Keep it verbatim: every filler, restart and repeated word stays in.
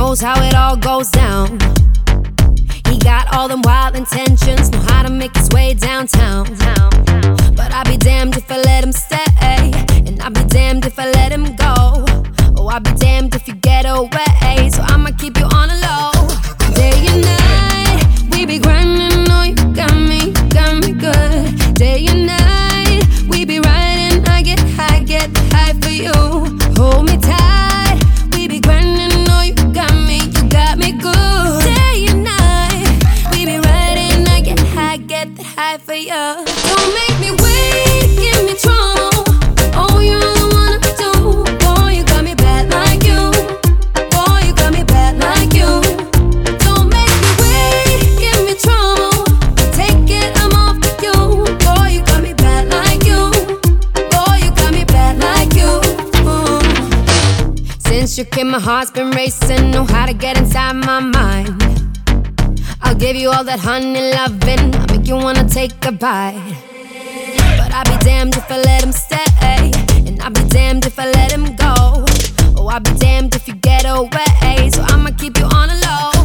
knows how it all goes down. He got all them wild intentions, know how to make his way downtown. But I'll be damned if I let him stay, and I'll be damned if I let him go. Oh, I'll be damned if you get away, so I'ma keep you on a low. Day and night, we be grinding, oh you got me, got me good. Day and night, we be riding, I get high, get high for you. Hold me tight, we be grinding, oh you got me, you got me good. Day and night, we be riding, I get high, get that high for you. Don't make me wait, give me trouble. Oh, you're the one I do. Boy, you got me bad like you. Boy, you got me bad like you. Don't make me wait, give me trouble. Take it, I'm off with you. Boy, you got me bad like you. Boy, you got me bad like you. Mm. Since you came, my heart's been racing. Know how to get inside my mind. I'll give you all that honey loving. I'll make you wanna take a bite. But I'll be damned if I let him stay, and I'll be damned if I let him go. Oh, I'll be damned if you get away, so I'ma keep you on a low.